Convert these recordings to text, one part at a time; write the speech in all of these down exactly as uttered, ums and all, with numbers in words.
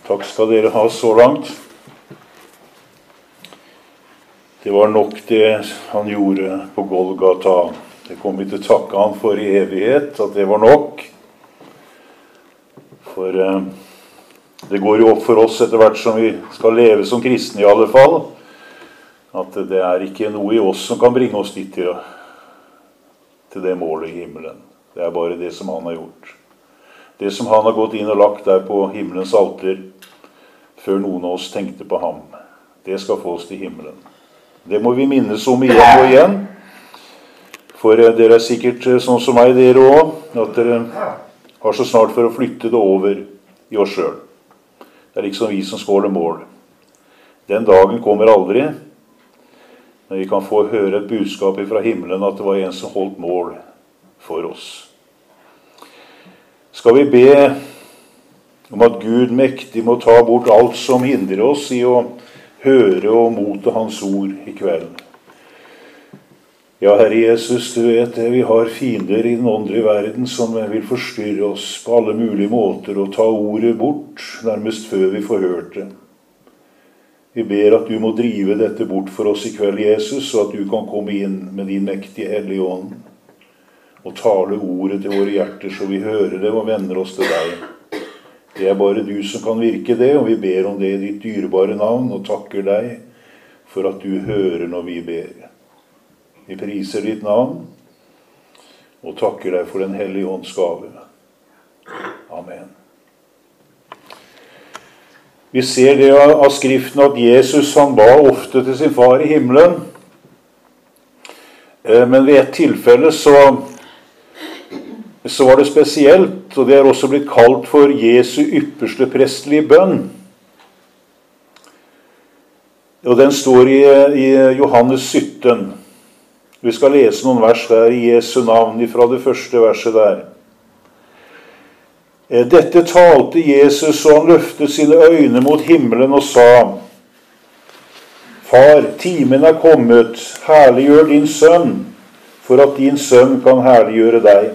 Takk skal dere ha så langt. Det var nok det han gjorde på Golgata. Det kommer vi til å takke han for i evighet, at det var nok. For eh, det går jo opp for oss etter hvert som vi skal leve som kristne i alle fall, at det er ikke noe i oss som kan bringe oss dit til, til det målet i himmelen. Det er bare det som han har gjort. Det som han har gått inn og lagt der på himmelens alter, før noen av oss tenkte på ham, det skal få oss til himmelen. Det må vi minnes om igjen og igjen. For dere er sikkert sånn som meg, dere også, at dere har så snart for å flytte det over i oss selv. Det er liksom vi som skåler mål. Den dagen kommer aldri, men vi kan få høre et budskap fra himmelen at det var en som holdt mål for oss. Skal vi be om at Gud mektig må ta bort alt som hindrer oss i å høre og motta hans ord i kvelden. Ja, Herre Jesus, du vet det, vi har fiender i den åndelige verden som vil forstyrre oss på alle mulige måter og ta ordet bort, nærmest før vi får hørt det. Vi ber at du må drive dette bort for oss i kveld, Jesus, så at du kan komme inn med din mektige hellige ånd og tale ordet til våre hjerter, så vi hører det og vender oss til deg. Det er bare du som kan virke det, og vi ber om det i ditt dyrebare navn, og takker deg for at du hører når vi ber. Vi priser ditt navn, og takker deg for den hellige ånds gave. Amen. Vi ser det av skriften at Jesus han ba ofte til sin far i himmelen, men ved et tilfelle så så var det spesielt, og det er også blitt kalt for Jesu ypperste prestelige bønn. Og den står i, i Johannes sytten. Vi skal lese noen vers der i Jesu navn, fra det første verset der. Dette talte Jesus, og han løftet sine øyne mot himmelen og sa: Far, timen er kommet, herliggjør din sønn, for at din sønn kan herliggjøre deg.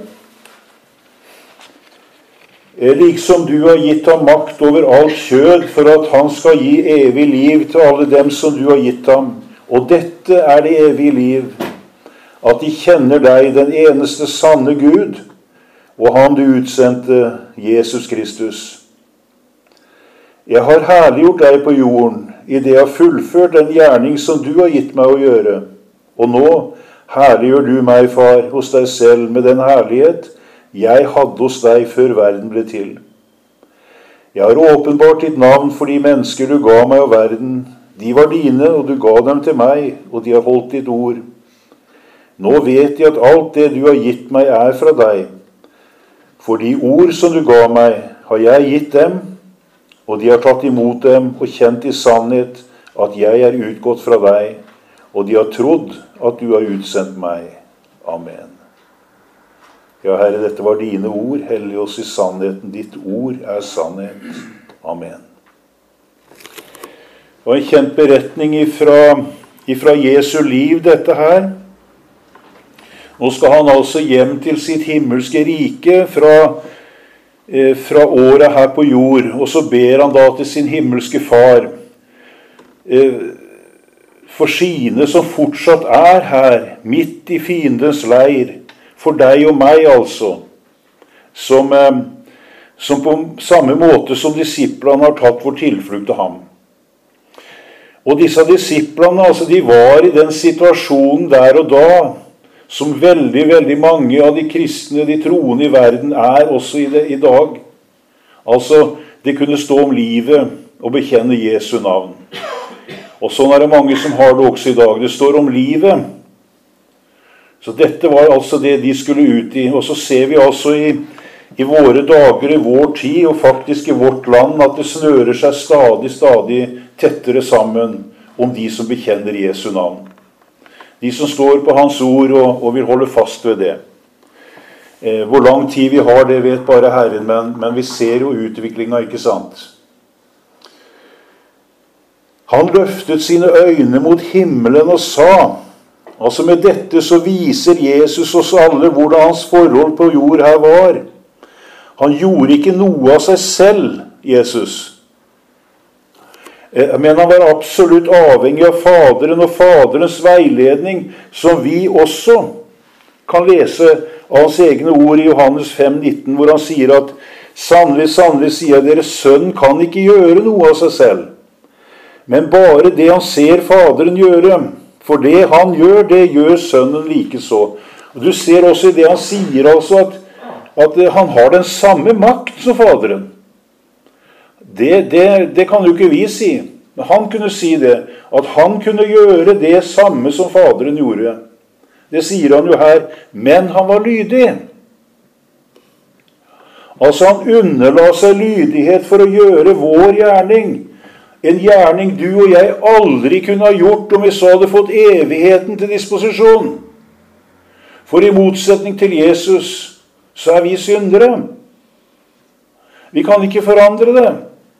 Liksom du har gitt ham makt over alt kjød, for at han skal gi evig liv til alle dem som du har gitt ham. Og dette er det evige liv, at de kjenner deg, den eneste sanne Gud, og han du utsendte, Jesus Kristus. Jeg har herliggjort deg på jorden, i det jeg har fullført den gjerning som du har gitt meg å gjøre. Og nå herliggjør du meg, far, hos deg selv med den herlighet jeg hadde hos deg før verden ble til. Jeg har åpenbart ditt navn for de mennesker du ga meg og verden. De var dine, og du ga dem til meg, og de har holdt ditt ord. Nå vet de at alt det du har gitt meg er fra deg. For de ord som du ga meg, har jeg gitt dem, og de har tatt imot dem og kjent i sannhet at jeg er utgått fra deg, og de har trodd at du har utsendt meg. Amen. Ja, Herre, dette var dine ord, hellig oss i sannheten. Ditt ord er sannhet. Amen. Det var en kjent beretning ifra, ifra Jesu liv, dette her. Nå skal han altså hjem til sitt himmelske rike fra, eh, fra året her på jord, og så ber han da til sin himmelske far eh, for sine som fortsatt er her, midt i fiendens leir, for deg og meg altså, som, eh, som på samme måte som disiplene har tatt vår tilflukt til ham. Og disse disiplene, altså, de var i den situasjonen der og da, som veldig, veldig mange av de kristne, de troende i verden, er også i, det, i dag. Altså, det kunne stå om livet og bekjenne Jesu navn. Og sånn er det mange som har det også i dag. Det står om livet. Så dette var altså det de skulle ut i. Og så ser vi altså i, i våre dager, i vår tid, og faktisk i vårt land, at det snører seg stadig, stadig tettere sammen om de som bekjenner Jesu navn. De som står på hans ord og, og vil holde fast ved det. Eh, hvor lang tid vi har, det vet bare Herren, men, men vi ser jo utviklingen, ikke sant? Han løftet sine øyne mot himmelen og sa, altså med dette så viser Jesus oss alle hvordan hans forhold på jord her var. Han gjorde ikke noe av seg selv, Jesus. Men han var absolutt avhengig av Faderen og Faderens veiledning, som vi også kan lese av hans egne ord i Johannes fem nitten, hvor han sier at sannelig, sannelig sier jeg dere, sønn kan ikke gjøre noe av seg selv, men bare det han ser Faderen gjøre. For det han gjør, det gjør sønnen like så. Og du ser også i det han sier, altså at, at han har den samme makt som Faderen. Det, det, det kan jo ikke vi si. Men han kunne si det, at han kunne gjøre det samme som Faderen gjorde. Det sier han jo her, men han var lydig. Altså han underla seg lydighet for å gjøre vår gjerning. En gjerning du og jeg aldri kunne ha gjort om vi så hadde fått evigheten til disposisjon. For i motsetning til Jesus, så er vi syndere. Vi kan ikke forandre det.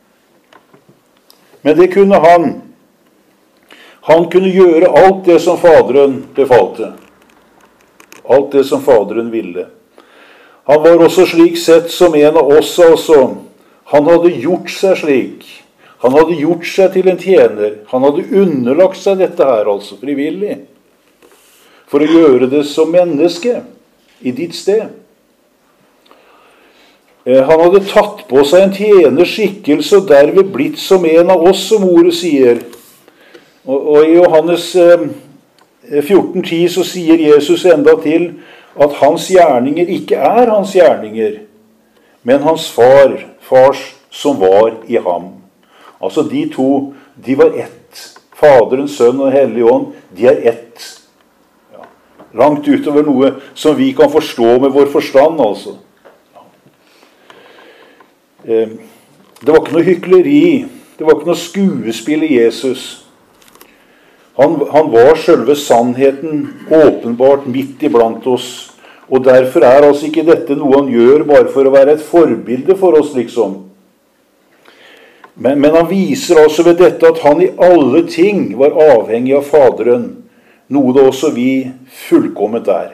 Men det kunne han. Han kunne gjøre alt det som Faderen befalte. Alt det som Faderen ville. Han var også slik sett som en av oss, altså. Han hadde gjort seg slik. Han hadde gjort seg til en tjener. Han hadde underlagt seg dette her, altså, frivillig. For å gjøre det som menneske i ditt sted. Han hadde tatt på seg en tjenerskikkelse og derved blitt som en av oss, som ordet sier. Og, og i Johannes fjorten ti så sier Jesus enda til at hans gjerninger ikke er hans gjerninger, men hans far, fars som var i ham. Altså de to, de var ett. Faderen, Sønn og Hellig Ånd, de er ett. Ja. Langt utover noe som vi kan forstå med vår forstand, altså. Ja. Det var ikke noe hykleri, det var ikke noe skuespill i Jesus. Han, han var selve sannheten åpenbart midt iblant oss. Og derfor er altså ikke dette noe han gjør bare for å være et forbilde for oss, liksom. Men, men han viser altså ved dette at han i alle ting var avhengig av Faderen, noe det også vi fullkomment er.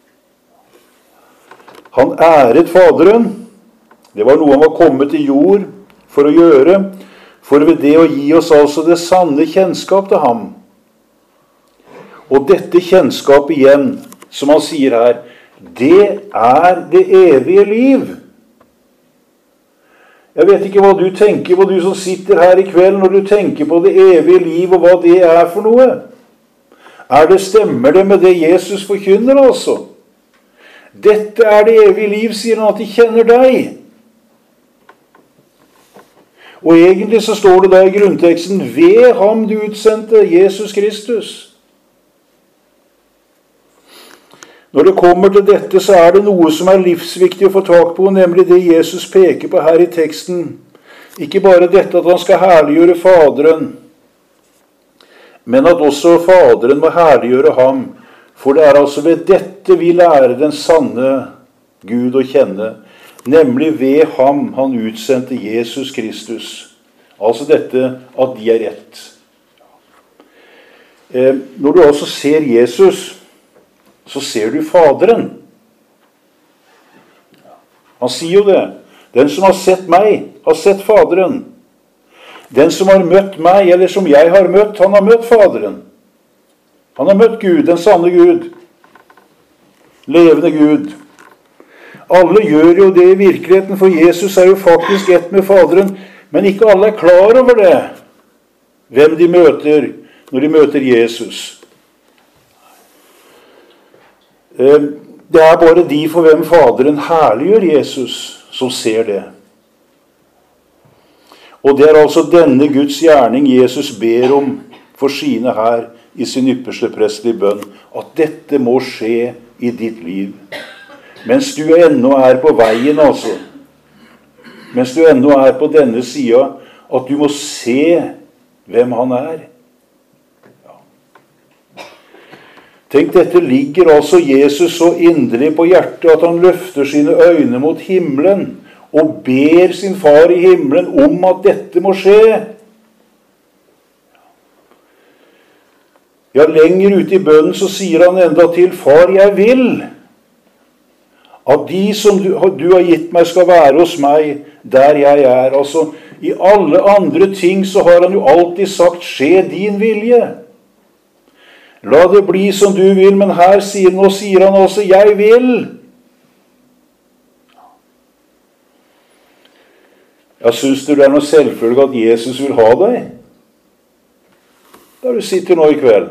Han æret Faderen. Det var noe han var kommet til jord for å gjøre, for ved det å gi oss altså det sanne kjennskap til ham. Og dette kjennskap igjen, som han sier her, det er det evige liv. Jeg vet ikke hva du tenker på, du som sitter her i kveld, når du tenker på det evige liv, og hva det er for noe. Er det, stemmer det med det Jesus forkynner, altså? Dette er det evige liv, sier han, at de kjenner deg. Og egentlig så står det da i grunnteksten, ved ham du utsendte, Jesus Kristus. Når det kommer til dette, så er det noe som er livsviktig å få tak på, nemlig det Jesus peker på her i teksten. Ikke bare dette at han skal herliggjøre Faderen, men at også Faderen må herliggjøre ham. For det er altså ved dette vi lærer den sanne Gud å kjenne, nemlig ved ham han utsendte Jesus Kristus. Altså dette at de er ett. Eh, når du altså ser Jesus, så ser du Faderen. Han sier jo det. Den som har sett meg, har sett Faderen. Den som har møtt meg, eller som jeg har møtt, han har møtt Faderen. Han har møtt Gud, den sanne Gud. Levende Gud. Alle gjør jo det i virkeligheten, for Jesus er jo faktisk ett med Faderen, men ikke alle er klar over det. Hvem de møter når de møter Jesus. Det er bare de for hvem Faderen herliggjør Jesus, som ser det. Og det er altså denne Guds gjerning Jesus ber om for sine her i sin ypperste prestelige bønn, at dette må skje i ditt liv. Mens du ennå er på veien, altså. Mens du ennå er på denne sida, at du må se hvem han er. Tenk, dette ligger altså Jesus så inderlig på hjertet at han løfter sine øyne mot himmelen og ber sin far i himmelen om at dette må skje. Ja, lenger ute i bønnen så sier han enda til, far, jeg vil at de som du, du har gitt meg skal være hos meg der jeg er. Altså, I alle andre ting så har han jo alltid sagt, skje din vilje. La det bli som du vil, men her sier, nå sier han også, jeg vil. Jeg synes du det er noe selvfølge at Jesus vil ha deg? Der du sitter nå i kveld.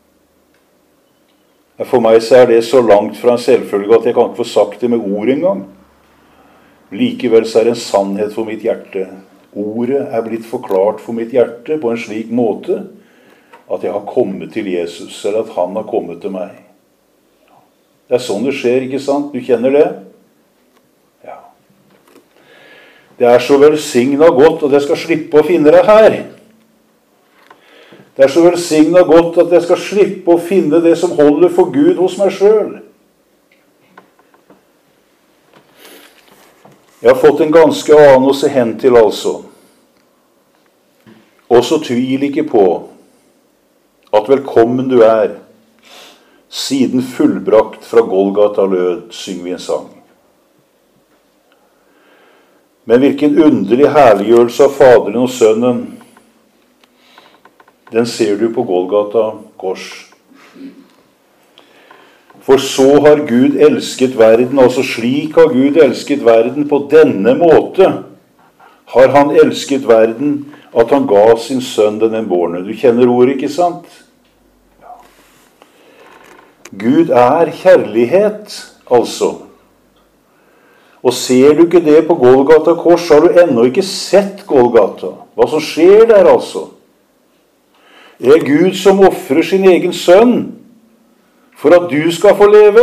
For meg så er det så langt fra en selvfølge at jeg kan ikke få sagt det med ord engang. Likevel så er det en sannhet for mitt hjerte. Ordet er blitt forklart for mitt hjerte på en slik måte at jeg har kommet til Jesus, eller at han har kommet til meg. Det er sånn det skjer, ikke sant? Du kjenner det? Ja. Det er så velsignet godt at jeg skal slippe å finne det her. Det er så velsignet godt at jeg skal slippe å finne det som holder for Gud hos meg selv. Jeg har fått en ganske annen å se hen til, altså. Og så tvil ikke på at velkommen du er, siden fullbrakt fra Golgata lød, synger vi en sang. Men hvilken underlig herliggjørelse av Faderen og Sønnen, den ser du på Golgata kors. For så har Gud elsket verden, altså slik har Gud elsket verden, på denne måte har han elsket verden, at han ga sin sønn den enbårne. Du kjenner ordet, ikke sant? Ja. Gud er kjærlighet, altså. Og ser du ikke det på Golgata kors, så har du ennå ikke sett Golgata. Hva som skjer der, altså. Det er Gud som offrer sin egen sønn, for at du skal få leve.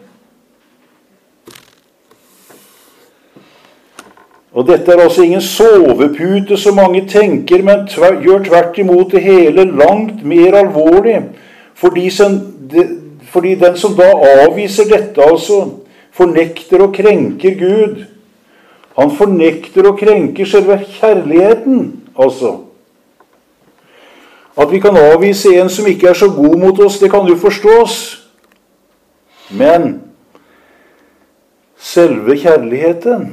Og dette er altså ingen sovepute som mange tenker, men tver, gjør tvert imot det hele langt mer alvorlig. Fordi, som, de, fordi den som da avviser dette, altså, fornekter og krenker Gud. Han fornekter og krenker selve kjærligheten, altså. At vi kan avvise en som ikke er så god mot oss, det kan jo forstås. Men selve kjærligheten,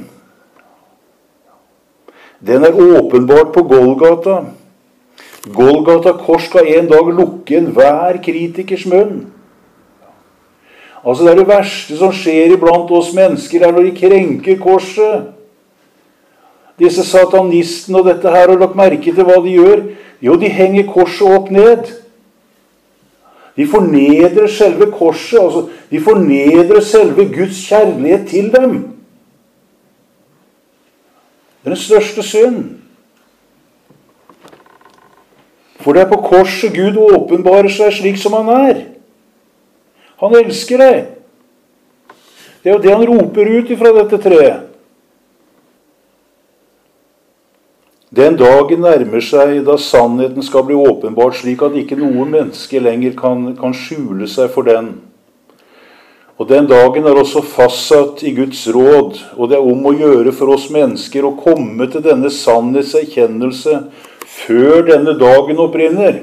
den er åpenbart på Golgata. Golgata kors skal en dag lukke enhver kritikers munn. Altså det er det verste som skjer iblant oss mennesker, er når de krenker korset. Disse satanistene og dette her, har lagt merke til hva de gjør. Jo, de henger korset opp ned. De fornedrer selve korset, altså de fornedrer selve Guds kjærlighet til dem. Det er den største synd. For det er på korset Gud åpenbarer seg slik som han er. Han elsker deg. Det er jo det han roper ut ifra dette treet. Den dagen nærmer seg da sannheten skal bli åpenbart, slik at ikke noe menneske lenger kan, kan skjule seg for den. Og den dagen er også fastsatt i Guds råd, og det er om å gjøre for oss mennesker å komme til denne sannhetserkjennelse før denne dagen opprinner.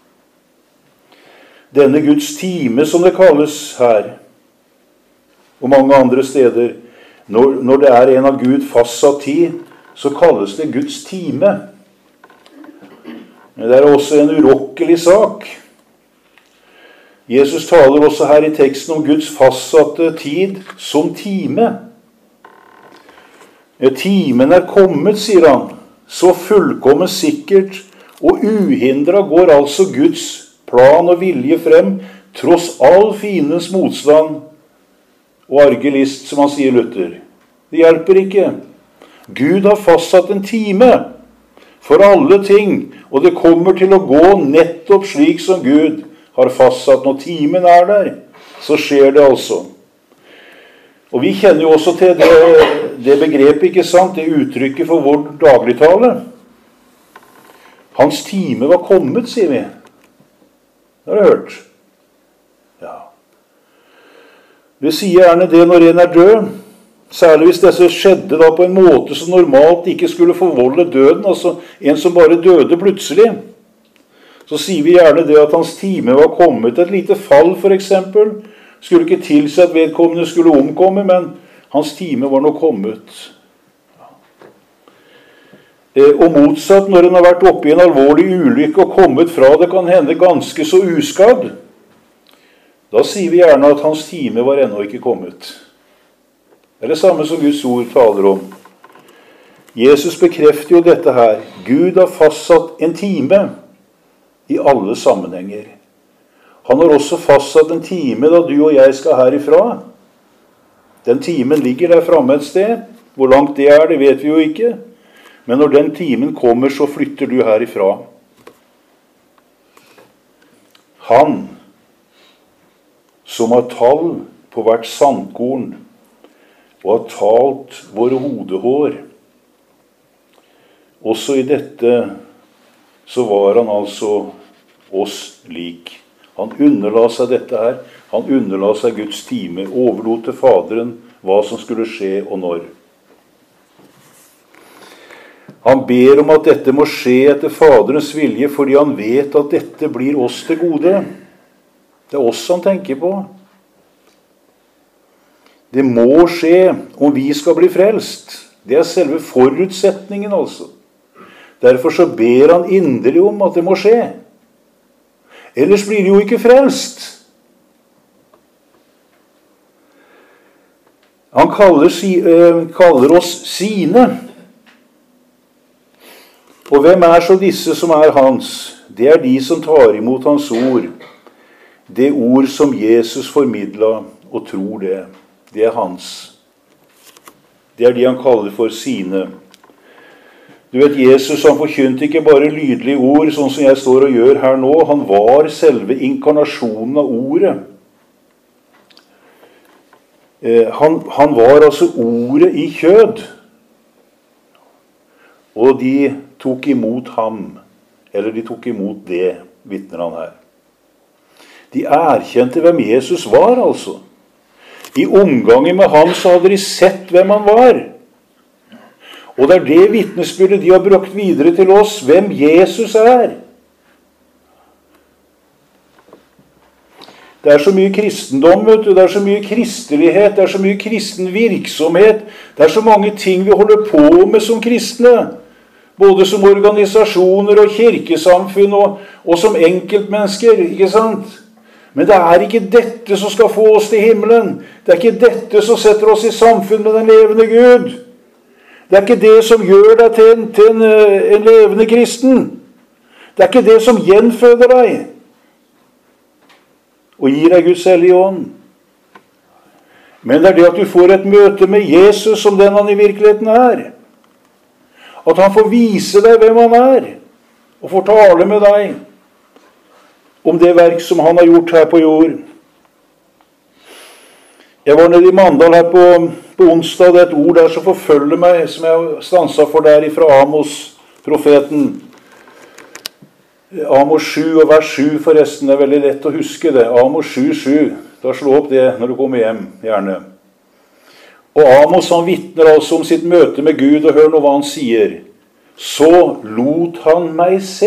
Denne Guds time, som det kalles her, og mange andre steder, når, når det er en av Gud fastsatt tid, så kalles det Guds time. Men det er også en urokkelig sak. Jesus taler også her i teksten om Guds fastsatte tid som time. Timen er kommet, sier han, så fullkommen sikkert, og uhindret går altså Guds plan og vilje frem, tross all fiendens motstand og arge list, som han sier Luther. Det hjelper ikke. Gud har fastsatt en time for alle ting, og det kommer til å gå nettopp slik som Gud har fastsatt. Når timen er der, så skjer det altså. Og vi kjenner jo også til det, det begrepet, ikke sant? Det uttrykket for vår dagligtale. Hans time var kommet, sier vi. Det har du hørt. Ja. Vi sier gjerne det når en er død. Særlig hvis dette skjedde da på en måte som normalt ikke skulle forvolde døden. Altså en som bare døde plutselig. Så sier vi gjerne det at hans time var kommet. Et lite fall for eksempel skulle ikke tilsi at vedkommende skulle omkomme, men hans time var nå kommet. Og motsatt, når en har vært oppe i en alvorlig ulykke og kommet fra det, kan hende ganske så uskadd, da sier vi gjerne at hans time var ennå ikke kommet. Det er det samme som Guds ord taler om. Jesus bekrefter jo dette her. Gud har fastsatt en time i alle sammenhenger. Han har også fastsatt en time da du og jeg skal herifra. Den timen ligger der fremme et sted. Hvor langt det er, det vet vi jo ikke. Men når den timen kommer, så flytter du herifra. Han som har tall på hvert sandkorn og har talt våre hodehår. Også i dette så var han altså oss lik. Han underla seg dette her. Han underla seg Guds time, overlot til Faderen hva som skulle skje og når. Han ber om at dette må skje etter Faderens vilje, fordi han vet at dette blir oss til gode. Det er oss han tenker på. Det må skje om vi skal bli frelst. Det er selve forutsetningen altså. Derfor så ber han inderlig om at det må skje. Ellers blir det jo ikke frelst. Han kaller, kaller oss sine. Og hvem er så disse som er hans? Det er de som tar imot hans ord. Det ord som Jesus formidlet, og tror det. Det er hans. Det er de han kaller for sine. Du vet, Jesus han forkynte ikke bare lydlige ord, sånn som jeg står og gjør her nå. Han var selve inkarnasjonen av ordet. Han, han var altså ordet i kjød. Og de tok imot ham, eller de tok imot det, vitner han her. De erkjente hvem Jesus var, altså. I omgangen med ham så hadde de sett hvem han var. Og det er det vitnesbyrdet de har brakt videre til oss, hvem Jesus er. Det er så mye kristendom, vet du. Det er så mye kristelighet, det er så mye kristen virksomhet. Det er så mange ting vi holder på med som kristne. Både som organisasjoner og kirkesamfunn og, og som enkeltmennesker, ikke sant? Men det er ikke dette som skal få oss til himmelen. Det er ikke dette som setter oss i samfunn med den levende Gud. Det er ikke det som gjør deg til en, til en, en levende kristen. Det er ikke det som gjenføder deg og gir deg Guds hellige ånd. Men det er det at du får et møte med Jesus som den han i virkeligheten er. At han får vise deg hvem han er, og får tale med deg om det verk som han har gjort her på jord. Jeg var nede i Mandal her på, på onsdag, det er et ord der som forfølger meg, som jeg stanset for der ifra Amos, profeten. Amos sju og vers sju forresten, det er veldig lett å huske det. Amos sju, sju. Da slå opp det når du kommer hjem, gjerne. Og Amos han vittner altså om sitt møte med Gud, og hør nå hva han sier. Så lot han meg se.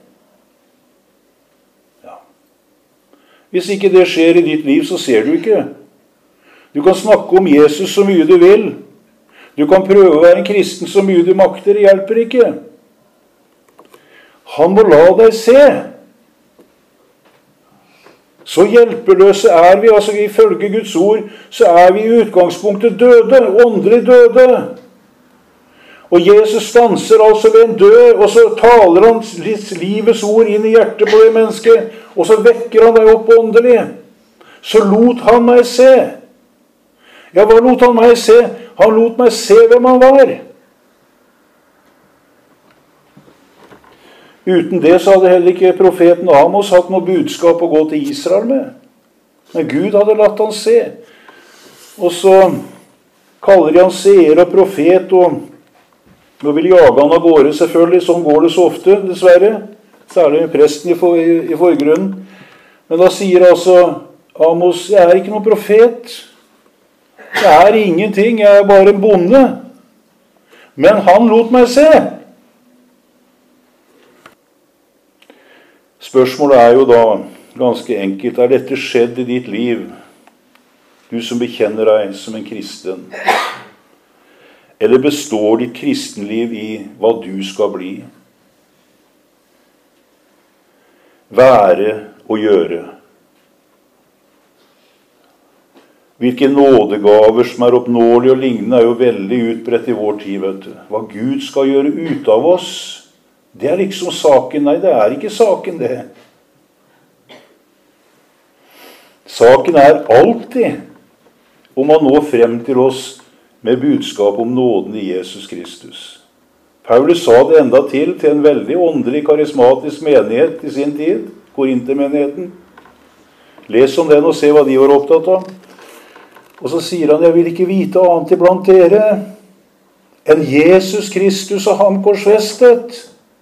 Ja. Hvis ikke det skjer i ditt liv, så ser du ikke. Du kan snakke om Jesus så mye du vil. Du kan prøve å være en kristen så mye du makter, det hjelper ikke. Han må la deg se. Så hjelpeløse er vi, altså ifølge Guds ord, så er vi i utgangspunktet døde, åndelig døde. Og Jesus stanser altså ved en dør, og så taler han livets ord inn i hjertet på det mennesket, og så vekker han deg opp åndelig. Så lot han meg se. Ja, hva lot han meg se? Han lot meg se hvem han var. Uten det så hadde heller ikke profeten Amos hatt noe budskap å gå til Israel med. Men Gud hadde latt han se. Og så kaller de han seer og profet, og, og vil jage han av gårde selvfølgelig. Sånn går det så ofte, dessverre. Særlig presten i, for, i, i forgrunnen. Men da sier altså Amos, jeg er ikke noen profet. Jeg er ingenting, jeg er bare en bonde. Men han lot meg se. Spørsmålet er jo da ganske enkelt. Er dette skjedd i ditt liv? Du som bekjenner deg som en kristen. Eller består ditt kristenliv i hva du skal bli? Være og gjøre. Hvilke nådegaver som er oppnåelige og lignende er jo veldig utbredt i vår tid, vet du. Hva Gud skal gjøre ut av oss, det er liksom saken. Nei, det er ikke saken det. Saken er alltid om han når frem til oss med budskap om nåden i Jesus Kristus. Paulus sa det enda til til en veldig åndelig, karismatisk menighet i sin tid, Korintermenigheten. Les om den og se hva de var opptatt av. Og så sier han, jeg vil ikke vite annet iblant dere enn Jesus Kristus og ham korsfestet.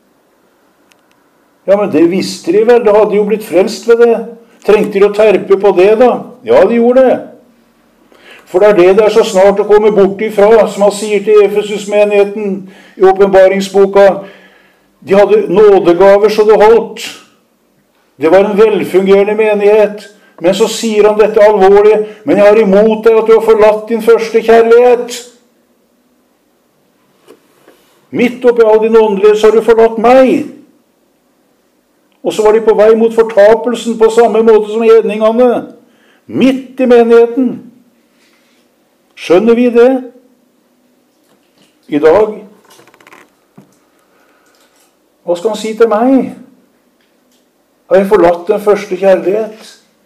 Ja, men det visste de vel, det hadde jo blitt frelst ved det. Trengte de å terpe på det da? Ja, de gjorde det. For det er det det er så snart å komme bort ifra, som han sier til Efesus-menigheten i åpenbaringsboka. De hadde nådegaver så det holdt. Det var en velfungerende menighet. Men så sier han dette alvorlige. Men jeg har imot deg at du har forlatt din første kjærlighet. Midt oppi all din åndelighet så har du forlatt meg. Og så var de på vei mot fortapelsen på samme måte som hedningene. Midt i menigheten. Skjønner vi det i dag? Hva skal han si til meg? Har jeg forlatt den første kjærlighet?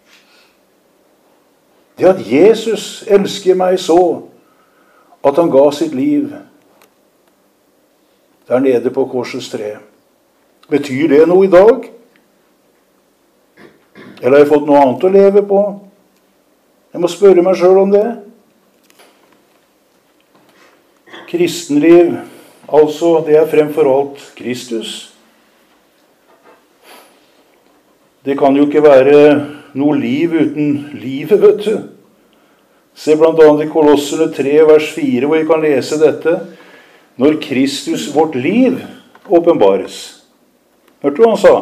Det at Jesus elsker meg så at han ga sitt liv der nede på korsets tre. Betyr det noe i dag? Eller har jeg fått noe annet å leve på? Jeg må spørre meg selv om det. Kristenliv, altså det er fremfor alt Kristus. Det kan jo ikke være noe liv uten livet, vet du. Se blant annet i Kolosserne tre, vers fire, hvor vi kan lese dette. Når Kristus, vårt liv, åpenbares. Hørte du hva han sa?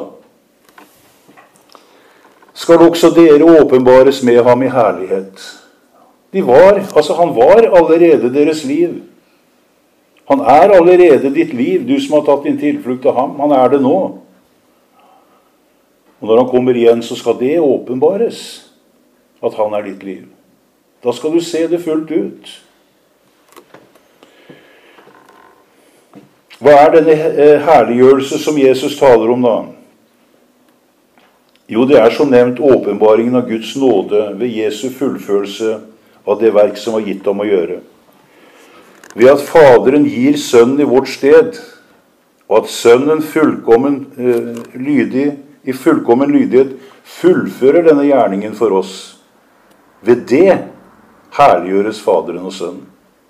Skal også dere åpenbares med ham i herlighet. De var, altså han var allerede deres liv. Han er allerede ditt liv, du som har tatt din tilflukt av ham. Han er det nå. Og når han kommer igjen, så skal det åpenbares at han er ditt liv. Da skal du se det fullt ut. Hva er denne herliggjørelse som Jesus taler om da? Jo, det er som nevnt åpenbaringen av Guds nåde ved Jesu fullførelse av det verk som var gitt ham å gjøre. Ved at Faderen gir Sønnen i vårt sted, og at Sønnen fullkommen, eh, lydig, i fullkommen lydighet fullfører denne gjerningen for oss. Ved det herliggjøres Faderen og Sønnen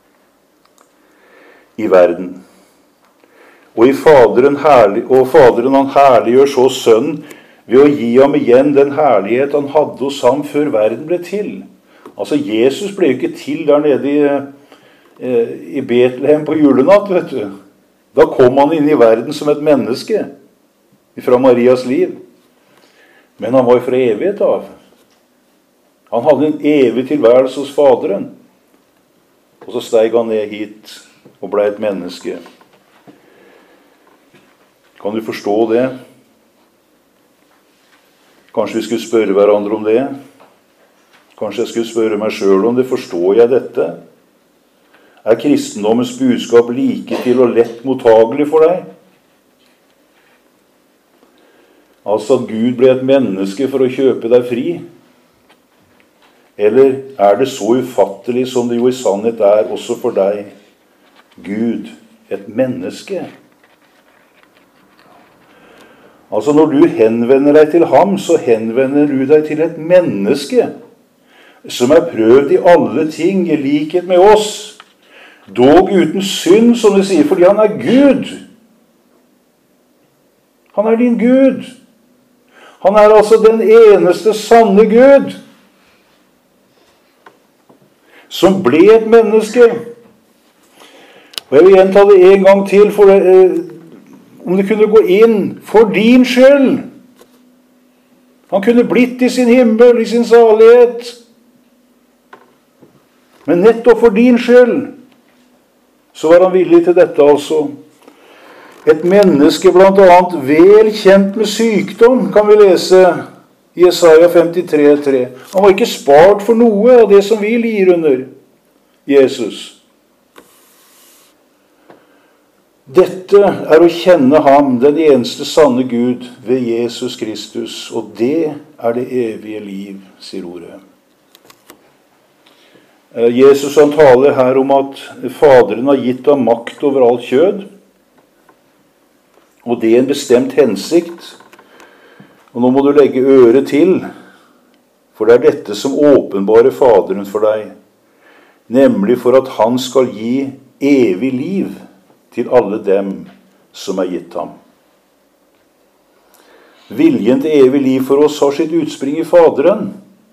i verden. Og, i Faderen, herlig, og Faderen han herliggjør så Sønnen ved å gi ham igjen den herlighet han hadde hos ham før verden ble til. Altså, Jesus ble jo ikke til der nede i, eh, i Betlehem på julenatt, vet du. Da kom han inn i verden som et menneske fra Marias liv. Men han var jo fra evighet av. Han hadde en evig tilværelse hos Faderen. Og så steg han ned hit og ble et menneske. Kan du forstå det? Kanskje vi skulle spørre hverandre om det? Kanskje jeg skulle spørre meg selv om det. Forstår jeg dette? Er kristendommens budskap like til og lett mottagelig for deg? Altså at Gud ble et menneske for å kjøpe deg fri? Eller er det så ufattelig som det jo i sannhet er også for deg, Gud, et menneske? Altså når du henvender deg til ham, så henvender du deg til et menneske som er prøvd i alle ting i likhet med oss, dog uten synd, som det sier, fordi han er Gud. Han er din Gud. Han er altså den eneste sanne Gud, som ble et menneske. Og jeg vil gjenta det en gang til, for det, eh, om det kunne gå inn for din skyld. Han kunne blitt i sin himmel, i sin salighet. Men nettopp for din skyld. så var han villig til dette altså. Et menneske blant annet vel kjent med sykdom, kan vi lese i Jesaja femtitre tre. Han var ikke spart for noe av det som vi lir under Jesus. Dette er å kjenne ham, den eneste sanne Gud, ved Jesus Kristus, og det er det evige liv, sier ordet. Jesus han taler her om at Faderen har gitt ham makt over alt kjød, og det er en bestemt hensikt. Og nå må du legge øret til, for det er dette som åpenbarer Faderen for deg, nemlig for at han skal gi evig liv til alle dem som er gitt ham. Viljen til evig liv for oss har sitt utspring i Faderen.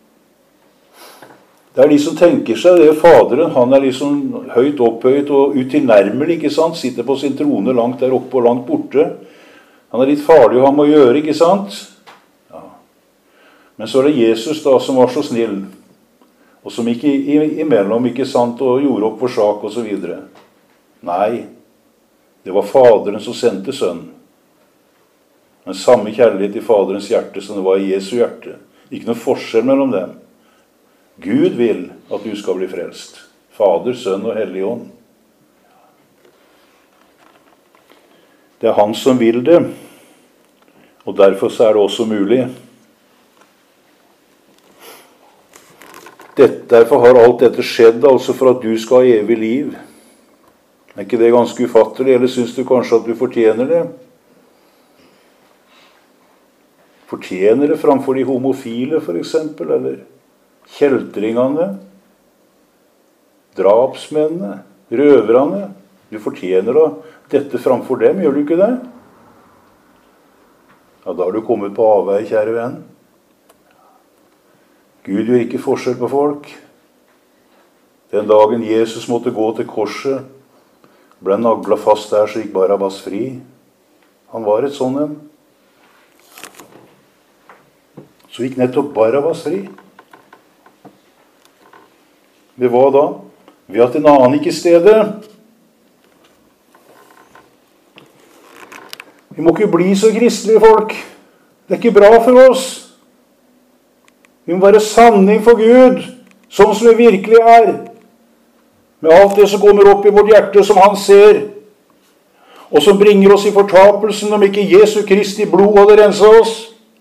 Det er de som tenker seg det. Faderen, han er liksom høyt opphøyt og utilnærmelig, ikke sant? Sitter på sin trone langt der oppe og langt borte. Han er litt farlig å ha med å gjøre, ikke sant? Ja. Men så er det Jesus da som var så snill, og som ikke imellom, ikke sant, og gjorde opp for sak og så videre. Nei, det var Faderen som sendte sønnen. Den samme kjærlighet i Faderens hjerte som det var i Jesu hjerte. Ikke noe forskjell mellom dem. Gud vil at du skal bli frelst. Fader, Sønn og Hellig Ånd. Det er han som vil det, og derfor så er det også mulig. Dette, derfor har alt dette skjedd, altså for at du skal ha evig liv. Er ikke det ganske ufattelig, eller synes du kanskje at du fortjener det? Fortjener det framfor de homofile, for eksempel, eller kjeltringene, drapsmennene, røverne. Du fortjener da dette framfor dem, gjør du ikke det? Ja, da har du kommet på avvei, kjære venn. Gud gjør ikke forskjell på folk. Den dagen Jesus måtte gå til korset, ble naglet fast der, så gikk Barabbas fri. Han var et sånn en. Så gikk nettopp Barabbas fri. Ved hva da? Ved at en annen gikk i stedet. Vi må ikke bli så kristelige folk. Det er ikke bra for oss. Vi må være sanning for Gud, sånn som vi virkelig er. Med alt det som kommer opp i vårt hjerte, som han ser, og som bringer oss i fortapelsen, om ikke Jesu Kristi blod hadde renset oss.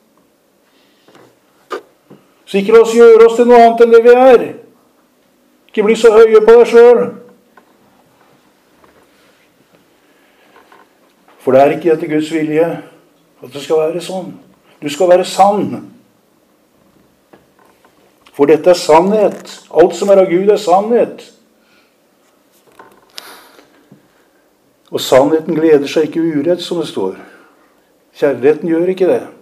Så ikke la oss gjøre oss til noe annet enn det vi er. Ikke bli så høye på deg selv. For det er ikke etter Guds vilje at det skal være sånn. Du skal være sann. For dette er sannhet. Alt som er av Gud er sannhet. Og sannheten gleder seg ikke urett, som det står. Kjærligheten gjør ikke det.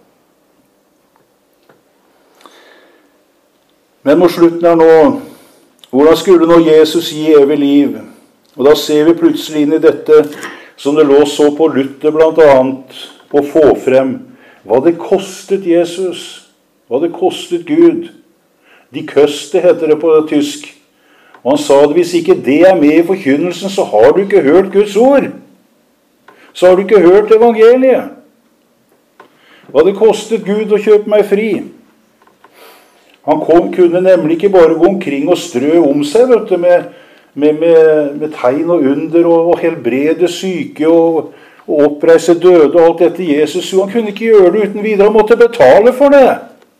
Men mot slutten er nå, hvordan skulle nå Jesus gi evig liv? Og da ser vi plutselig inn i dette, som det lå så på Luther blant annet, å få frem hva det kostet Jesus, hva det kostet Gud. De køste, heter det på tysk. Og han sa at hvis ikke det er med i forkynnelsen, så har du ikke hørt Guds ord. Så har du ikke hørt evangeliet. Hva det kostet Gud å kjøpe meg fri. Han kom, kunne nemlig ikke bare gå omkring og strø om seg, vet du, med, med, med, med tegn og under, og, og helbrede syke, og, og oppreise døde, og alt dette Jesus. Han kunne ikke gjøre det uten videre, han måtte betale for det.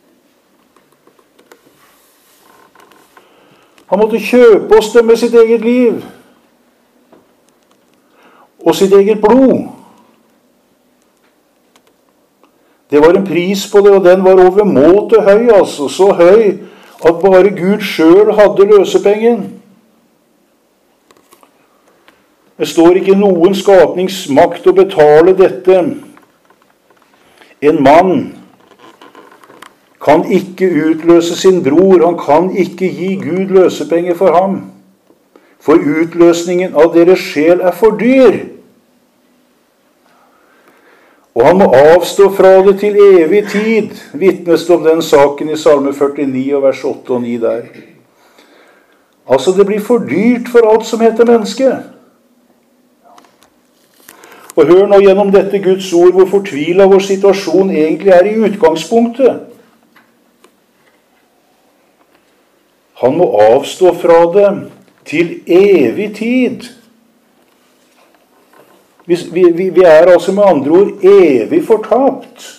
Han måtte kjøpe oss det med sitt eget liv, og sitt eget blod. Det var en pris på det, og den var overmåte høy, altså. Så høy at bare Gud selv hadde løsepengen. Det står ikke noen skapningsmakt å betale dette. En mann kan ikke utløse sin bror, han kan ikke gi Gud løsepenger for ham. For utløsningen av deres sjel er for dyr. Og han må avstå fra det til evig tid, vitnes det om den saken i Salme førtini og vers åtte og ni der. Altså det blir for dyrt for alt som heter menneske. Og hør nå gjennom dette Guds ord hvor fortvilet vår situasjon egentlig er i utgangspunktet. Han må avstå fra det til evig tid. Vi, vi, vi er altså med andre ord evig fortapt.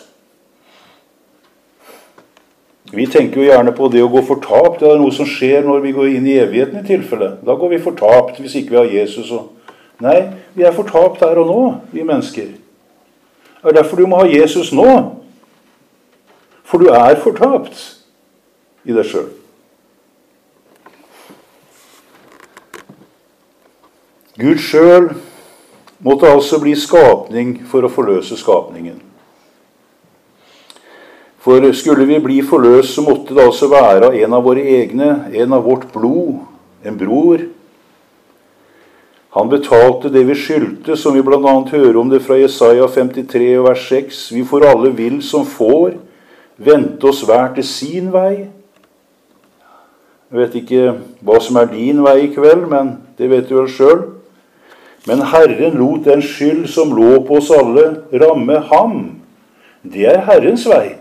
Vi tenker jo gjerne på det å gå fortapt. Det er noe som skjer når vi går inn i evigheten i tilfelle. Da går vi fortapt hvis ikke vi har Jesus. Og... Nei, vi er fortapt her og nå, vi mennesker. Det er derfor du må ha Jesus nå. For du er fortapt i deg selv. Gud selv måtte altså bli skapning for å forløse skapningen. For skulle vi bli forløst, så måtte det altså være en av våre egne, en av vårt blod, en bror. Han betalte det vi skyldte, som vi blant annet hører om det fra Jesaja femtitre, vers seks. Vi får alle vil som får, vente oss hver til sin vei. Jeg vet ikke hva som er din vei i kveld, men det vet du vel selv. Men Herren lot den skyld som lå på oss alle ramme ham. Det er Herrens vei.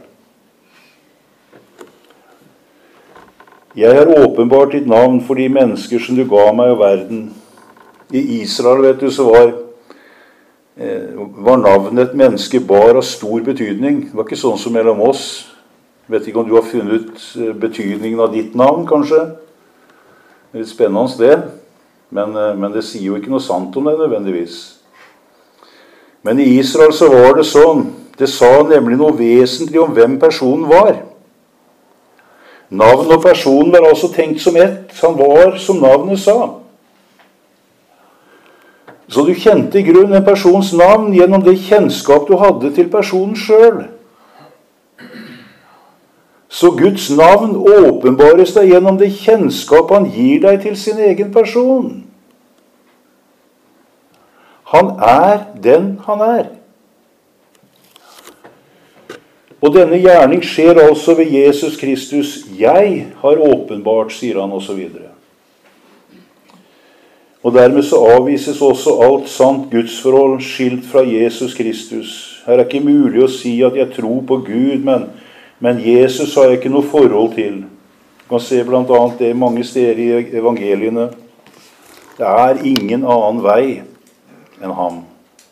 Jeg har åpenbart ditt navn for de mennesker som du ga meg og verden. I Israel, vet du, så var, eh, var navnet et menneske bar av stor betydning. Det var ikke sånn som mellom oss. Jeg vet ikke om du har funnet betydningen av ditt navn, kanskje. Det er litt spennende det. Men, men det sier jo ikke noe sant om det nødvendigvis. Men i Israel så var det sånn. Det sa nemlig noe vesentlig om hvem personen var. Navn og personen var altså tenkt som ett. Han var som navnet sa. Så du kjente i grunn en persons navn gjennom det kjennskap du hadde til personen selv. Så Guds navn åpenbares deg gjennom det kjennskap han gir deg til sin egen person. Han er den han er. Og denne gjerning skjer altså ved Jesus Kristus. Jeg har åpenbart, sier han, og så videre. Og dermed så avvises også alt sant gudsforhold skilt fra Jesus Kristus. Her er ikke mulig å si at jeg tror på Gud, men, men Jesus har jeg ikke noe forhold til. Du kan se blant annet det mange steder i evangeliene. Det er ingen annen vei enn ham.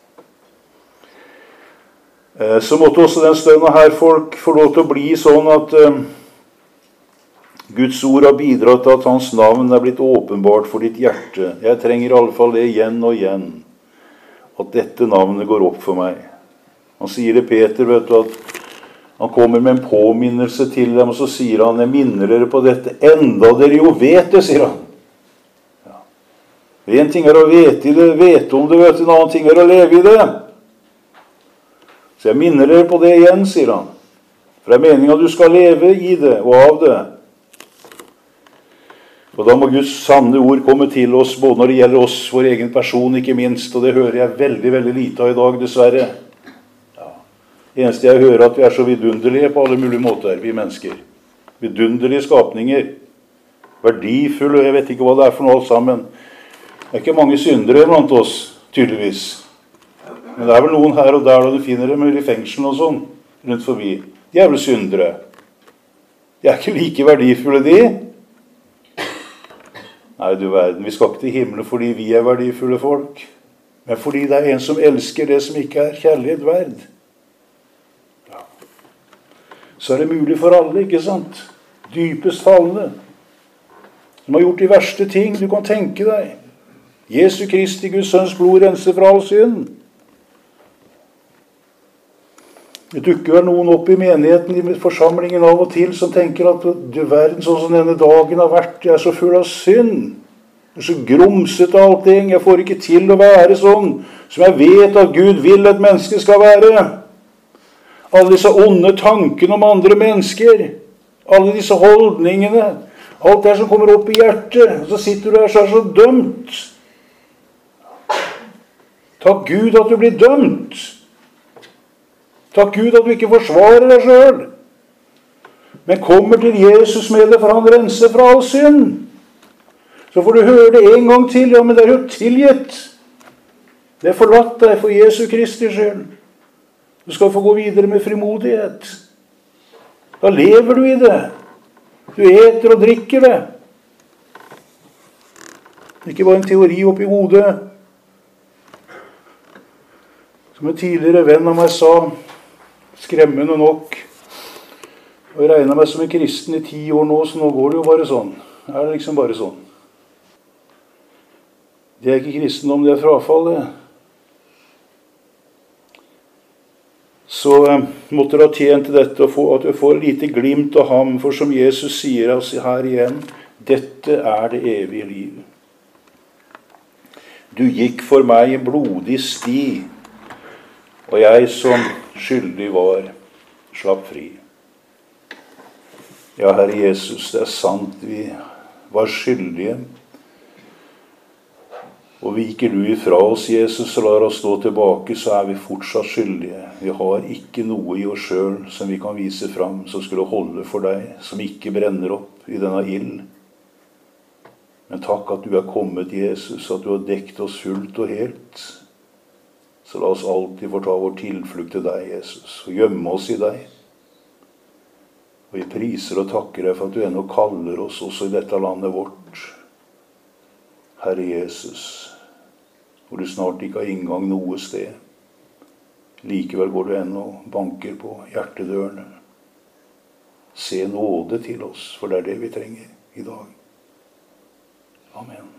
Så måtte også den stønne her folk få lov til å bli sånn at uh, Guds ord har bidratt til at hans navn er blitt åpenbart for ditt hjerte. Jeg trenger i alle fall det igjen og igjen, at dette navnet går opp for meg. Han sier det Peter, vet du, at han kommer med en påminnelse til dem, og så sier han, jeg minner dere på dette, enda dere jo vet det, sier han. Ja. En ting er å vete i det, vete om det, vet du, en annen ting er å leve i det. Så jeg minner dere på det igjen, sier han. For det er meningen at du skal leve i det og av det. Og da må Guds sanne ord komme til oss, både når det gjelder oss, vår egen person ikke minst, og det hører jeg veldig, veldig lite av i dag, dessverre. Ja. Det eneste jeg hører at vi er så vidunderlige på alle mulige måter, vi mennesker. Vidunderlige skapninger. Verdifulle, jeg vet ikke hva det er for noe alt sammen. Det er ikke mange syndere blant oss, tydeligvis. Men det er vel noen her og der da du finner dem i fengsel og sånn, rundt forbi. De er vel syndere. De er ikke like verdifulle, de. Nei, du verden, vi skal ikke til himmelen fordi vi er verdifulle folk, men fordi det er en som elsker det som ikke er kjærlighet verd. Ja. Så er det mulig for alle, ikke sant? Dypest fallende. Som har gjort de verste ting du kan tenke deg. Jesu Kristi, Guds sønns blod, renser fra all synd. Det dukker vel noen opp i menigheten, i forsamlingen av og til, som tenker at du verden, sånn som denne dagen har vært, jeg er så full av synd. Jeg er så grumset av allting. Jeg får ikke til å være sånn som jeg vet at Gud vil et menneske skal være. Alle disse onde tankene om andre mennesker. Alle disse holdningene. Alt det som kommer opp i hjertet. Og så sitter du her så er så dømt. Takk Gud at du blir dømt. Takk Gud at du ikke forsvarer deg selv, men kommer til Jesus med det, for han renser fra all synd. Så får du høre det en gang til, ja, men det er jo tilgitt. Det er forlatt deg for Jesu Kristi skyld. Du skal få gå videre med frimodighet. Da lever du i det. Du eter og drikker det. Ikke bare en teori oppi hodet. Som en tidligere venn av meg sa, skremmende nok, og jeg regnet meg som en kristen i ti år nå, så nå går det jo bare sånn. Er det liksom bare sånn? Det er ikke kristendom, det er frafall, det. Så eh, måtte du ha tjent til dette, og få, at du får lite glimt av ham, for som Jesus sier oss her igjen, dette er det evige liv. Du gikk for meg en blodig sti, og jeg som skyldig var, slapp fri. Ja, Herre Jesus, det er sant, vi var skyldige. Og viker du ifra oss, Jesus, og lar oss stå tilbake, så er vi fortsatt skyldige. Vi har ikke noe i oss selv som vi kan vise fram, som skulle holde for deg, som ikke brenner opp i denne ild. Men takk at du er kommet, Jesus, at du har dekt oss fullt og helt. Så la oss alltid få ta vår tilflukt til deg, Jesus, og gjemme oss i deg. Og vi priser og takker deg for at du ennå kaller oss også i dette landet vårt. Herre Jesus, hvor du snart ikke har inngang noe sted. Likevel går du ennå banker på hjertedørene. Se nåde til oss, for det er det vi trenger i dag. Amen.